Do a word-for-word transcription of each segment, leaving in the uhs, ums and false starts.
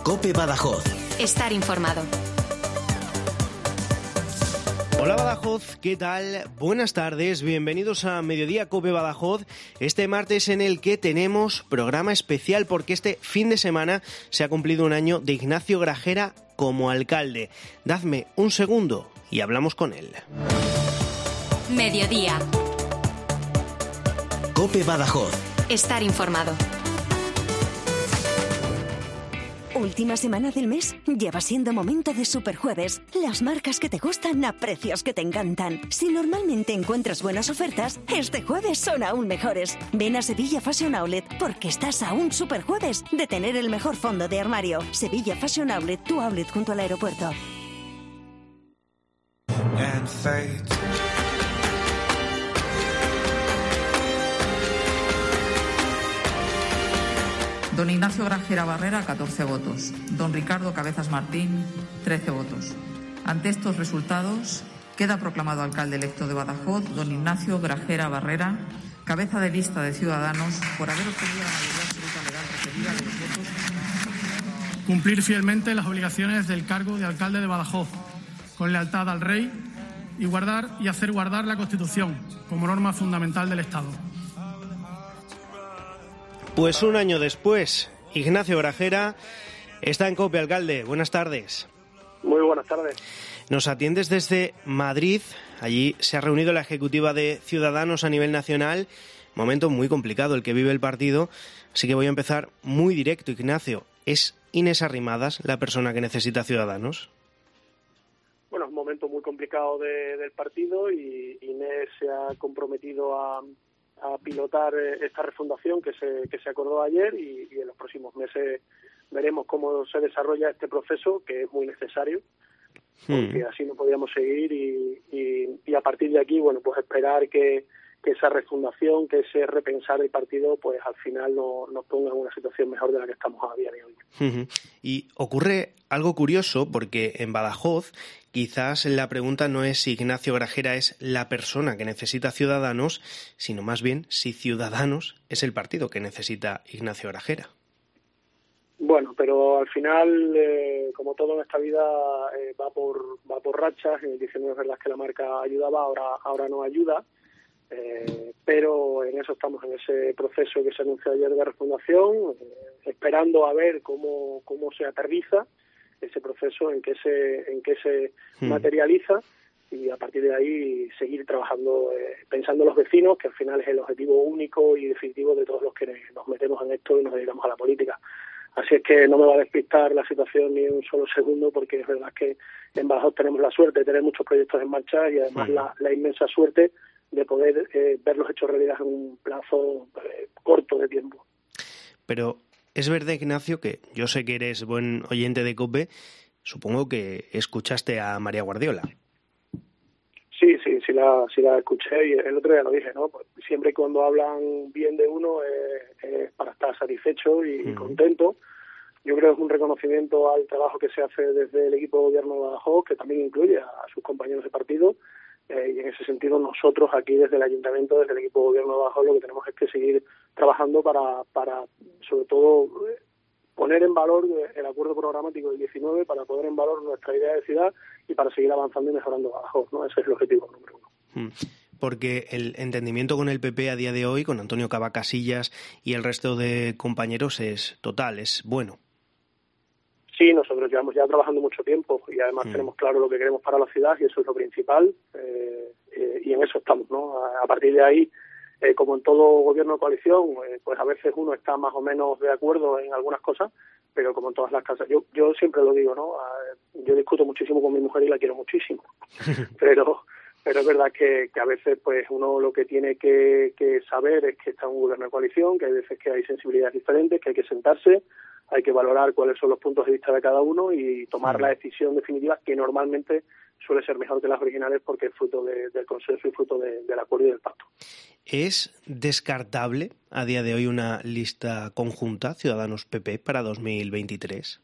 COPE Badajoz. Estar informado. Hola Badajoz, ¿qué tal? Buenas tardes, bienvenidos a Mediodía COPE Badajoz, este martes en el que tenemos programa especial porque este fin de semana se ha cumplido un año de Ignacio Grajera como alcalde. Dadme un segundo y hablamos con él. Mediodía. COPE Badajoz. Estar informado. Última semana del mes, ya va siendo momento de Superjueves. Las marcas que te gustan a precios que te encantan. Si normalmente encuentras buenas ofertas, este jueves son aún mejores. Ven a Sevilla Fashion Outlet porque estás a un Superjueves de tener el mejor fondo de armario. Sevilla Fashion Outlet, tu outlet junto al aeropuerto. Don Ignacio Grajera Barrera, catorce votos. Don Ricardo Cabezas Martín, trece votos. Ante estos resultados, queda proclamado alcalde electo de Badajoz don Ignacio Grajera Barrera, cabeza de lista de Ciudadanos, por haber obtenido la mayoría absoluta legal requerida de los votos. Cumplir fielmente las obligaciones del cargo de alcalde de Badajoz, con lealtad al rey y guardar y hacer guardar la Constitución como norma fundamental del Estado. Pues un año después, Ignacio Grajera está en COPE, alcalde. Buenas tardes. Muy buenas tardes. Nos atiendes desde Madrid. Allí se ha reunido la ejecutiva de Ciudadanos a nivel nacional. Momento muy complicado el que vive el partido. Así que voy a empezar muy directo, Ignacio. ¿Es Inés Arrimadas la persona que necesita Ciudadanos? Bueno, es un momento muy complicado de, del partido y Inés se ha comprometido a... a pilotar esta refundación que se que se acordó ayer y, y en los próximos meses veremos cómo se desarrolla este proceso, que es muy necesario, porque hmm. así no podíamos seguir y, y, y a partir de aquí, bueno, pues esperar que, que esa refundación, que ese repensar el partido, pues al final no, nos ponga en una situación mejor de la que estamos a día de hoy. Uh-huh. Y ocurre algo curioso porque en Badajoz quizás la pregunta no es si Ignacio Grajera es la persona que necesita Ciudadanos, sino más bien si Ciudadanos es el partido que necesita Ignacio Grajera. Bueno, pero al final, eh, como todo en esta vida, eh, va por va por rachas. En el diecinueve es verdad que la marca ayudaba, ahora ahora no ayuda. Eh, pero en eso estamos, en ese proceso que se anunció ayer de refundación, eh, esperando a ver cómo cómo se aterriza ese proceso, en qué se en qué se hmm. materializa, y a partir de ahí seguir trabajando, eh, pensando en los vecinos, que al final es el objetivo único y definitivo de todos los que nos metemos en esto y nos dedicamos a la política. Así es que no me va a despistar la situación ni un solo segundo, porque es verdad que en Badajoz tenemos la suerte de tener muchos proyectos en marcha y además hmm. la, la inmensa suerte de poder eh, verlos hechos realidad en un plazo eh, corto de tiempo. Pero es verdad, Ignacio, que yo sé que eres buen oyente de COPE, supongo que escuchaste a María Guardiola. Sí, sí, sí la, sí la escuché y el otro día lo dije, ¿no? Pues siempre cuando hablan bien de uno es eh, eh, para estar satisfecho y uh-huh. contento. Yo creo que es un reconocimiento al trabajo que se hace desde el equipo de gobierno de Badajoz, que también incluye a sus compañeros de partido. Eh, y en ese sentido nosotros aquí desde el Ayuntamiento, desde el equipo de gobierno de Badajoz, lo que tenemos es que seguir trabajando para, para sobre todo, eh, poner en valor el acuerdo programático del diecinueve, para poner en valor nuestra idea de ciudad y para seguir avanzando y mejorando Badajoz, ¿no? Ese es el objetivo número uno. Porque el entendimiento con el P P a día de hoy, con Antonio Cavacasillas y el resto de compañeros, es total, es bueno. Sí, nosotros llevamos ya trabajando mucho tiempo y además mm. tenemos claro lo que queremos para la ciudad y eso es lo principal, eh, eh, y en eso estamos, ¿no? A, a partir de ahí, eh, como en todo gobierno de coalición, eh, pues a veces uno está más o menos de acuerdo en algunas cosas, pero como en todas las casas, yo yo siempre lo digo, ¿no? Yo discuto muchísimo con mi mujer y la quiero muchísimo, pero pero es verdad que, que a veces pues uno lo que tiene que, que saber es que está en un gobierno de coalición, que hay veces que hay sensibilidades diferentes, que hay que sentarse, hay que valorar cuáles son los puntos de vista de cada uno y tomar sí. la decisión definitiva, que normalmente suele ser mejor que las originales porque es fruto de, del consenso y fruto de, del acuerdo y del pacto. ¿Es descartable a día de hoy una lista conjunta Ciudadanos-P P para dos mil veintitrés?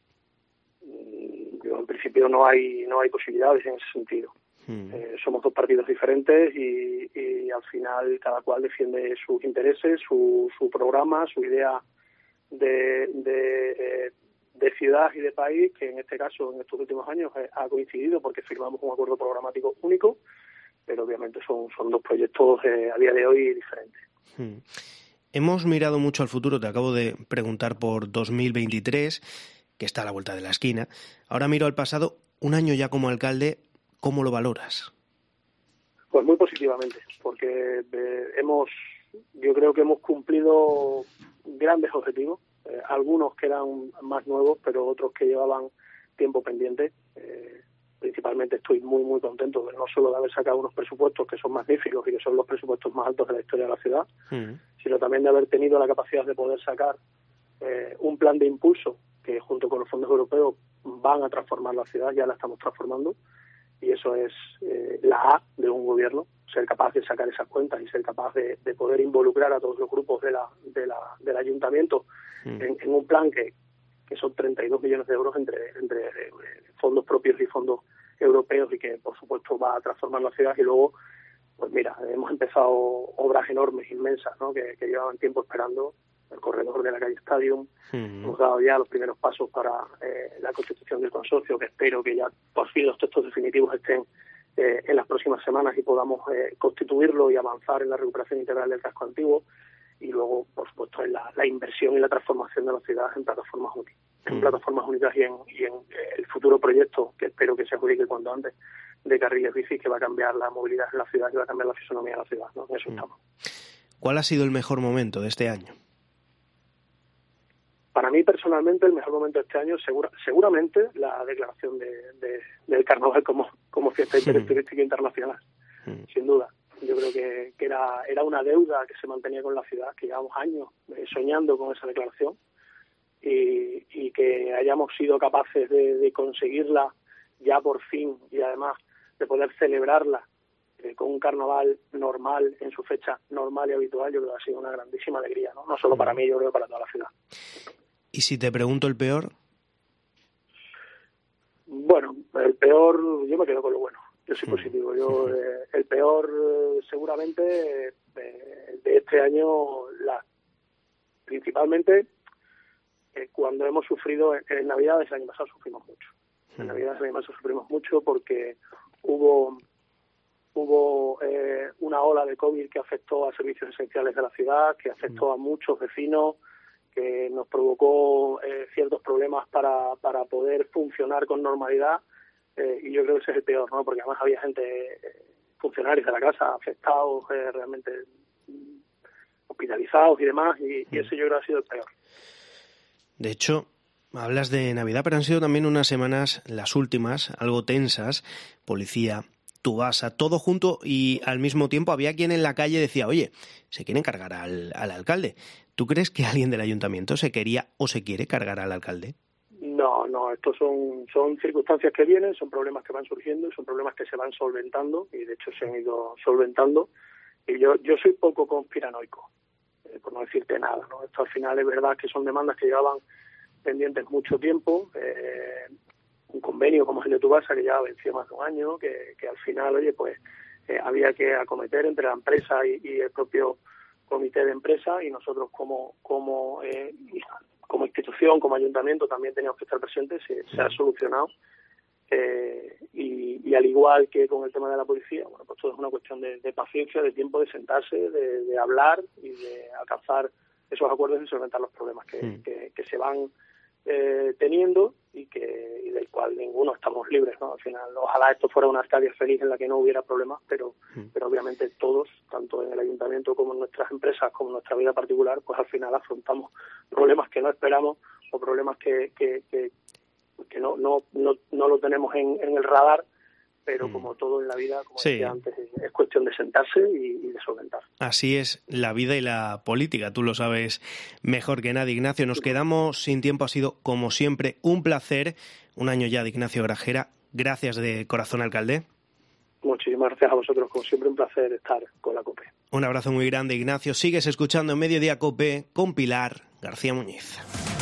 Yo, en principio no hay no hay posibilidades en ese sentido. Hmm. Eh, somos dos partidos diferentes y, y al final cada cual defiende sus intereses, su, su programa, su idea de, de, de ciudad y de país, que en este caso, en estos últimos años, eh, ha coincidido porque firmamos un acuerdo programático único, pero obviamente son, son dos proyectos eh, a día de hoy diferentes. Hmm. Hemos mirado mucho al futuro, te acabo de preguntar por dos mil veintitrés, que está a la vuelta de la esquina. Ahora miro al pasado, un año ya como alcalde, ¿cómo lo valoras? Pues muy positivamente, porque eh, hemos, yo creo que hemos cumplido grandes objetivos, eh, algunos que eran más nuevos, pero otros que llevaban tiempo pendiente. Eh, principalmente estoy muy, muy contento de no solo de haber sacado unos presupuestos que son magníficos y que son los presupuestos más altos de la historia de la ciudad, mm. sino también de haber tenido la capacidad de poder sacar eh, un plan de impulso que junto con los fondos europeos van a transformar la ciudad, ya la estamos transformando, y eso es eh, la A de un gobierno, ser capaz de sacar esas cuentas y ser capaz de, de poder involucrar a todos los grupos de la, de la, del ayuntamiento mm. en, en un plan que, que son treinta y dos millones de euros entre, entre eh, fondos propios y fondos europeos, y que por supuesto va a transformar la ciudad. Y luego, pues mira, hemos empezado obras enormes, inmensas, ¿no? que, que llevaban tiempo esperando, el corredor de la calle Stadium. Mm. Hemos dado ya los primeros pasos para eh, la constitución del consorcio, que espero que ya por fin los textos definitivos estén eh, en las próximas semanas y podamos eh, constituirlo y avanzar en la recuperación integral del casco antiguo. Y luego, por supuesto, en la, la inversión y la transformación de la ciudad en plataformas únicas, en mm. plataformas únicas y en, y en eh, el futuro proyecto, que espero que se adjudique cuanto antes, de carriles bici, que va a cambiar la movilidad en la ciudad y va a cambiar la fisonomía de la ciudad, ¿no? En eso mm. estamos. ¿Cuál ha sido el mejor momento de este año? Para mí, personalmente, el mejor momento de este año, segura, seguramente, la declaración de, de, del carnaval como, como fiesta mm. turística internacional, mm. sin duda. Yo creo que, que era, era una deuda que se mantenía con la ciudad, que llevamos años eh, soñando con esa declaración, y, y que hayamos sido capaces de, de conseguirla ya por fin, y además de poder celebrarla eh, con un carnaval normal, en su fecha normal y habitual. Yo creo que ha sido una grandísima alegría, ¿no? No solo para mí, yo creo para toda la ciudad. ¿Y si te pregunto el peor? Bueno, el peor, yo me quedo con lo bueno. Yo soy positivo. Yo eh, el peor eh, seguramente eh, de este año, la, principalmente eh, cuando hemos sufrido en, en Navidades el año pasado sufrimos mucho. En Navidades el año pasado sufrimos mucho porque hubo hubo eh, una ola de COVID que afectó a servicios esenciales de la ciudad, que afectó a muchos vecinos, que nos provocó eh, ciertos problemas para para poder funcionar con normalidad. Eh, y yo creo que ese es el peor, ¿no? Porque además había gente, eh, funcionarios de la casa afectados, eh, realmente mm, hospitalizados y demás, y, y ese yo creo que ha sido el peor. De hecho, hablas de Navidad, pero han sido también unas semanas, las últimas, algo tensas. Policía, Tubasa, todo junto, y al mismo tiempo había quien en la calle decía, oye, se quieren cargar al, al alcalde. ¿Tú crees que alguien del ayuntamiento se quería o se quiere cargar al alcalde? No, no, estos son, son circunstancias que vienen, son problemas que van surgiendo, son problemas que se van solventando, y de hecho se han ido solventando. Y yo yo soy poco conspiranoico, eh, por no decirte nada, ¿no? Esto al final es verdad que son demandas que llevaban pendientes mucho tiempo, eh, un convenio como el de Tubasa que ya venció más de un año, que, que al final, oye, pues eh, había que acometer entre la empresa y, y el propio comité de empresa, y nosotros como como eh, como institución, como ayuntamiento, también teníamos que estar presentes. Se, se ha solucionado, eh, y, y al igual que con el tema de la policía, bueno, pues todo es una cuestión de, de paciencia, de tiempo, de sentarse, de, de hablar y de alcanzar esos acuerdos y solventar los problemas que, mm. que, que se van eh, teniendo, y que y del cual ninguno estamos libres, ¿no? Al final, ojalá esto fuera una Arcadia feliz en la que no hubiera problemas, pero mm. pero obviamente todos, tanto en el ayuntamiento como en nuestras empresas, como en nuestra vida particular, pues al final afrontamos problemas que no esperamos, o problemas que que, que, que no, no no no lo tenemos en, en el radar, pero como todo en la vida, como sí. decía antes, es cuestión de sentarse y, y de solventar. Así es la vida y la política, tú lo sabes mejor que nadie, Ignacio. Nos quedamos sin tiempo, ha sido como siempre un placer, un año ya de Ignacio Grajera. Gracias de corazón, alcalde. Muchísimas gracias a vosotros, como siempre un placer estar con la COPE. Un abrazo muy grande, Ignacio. Sigues escuchando en Mediodía COPE con Pilar García Muñiz.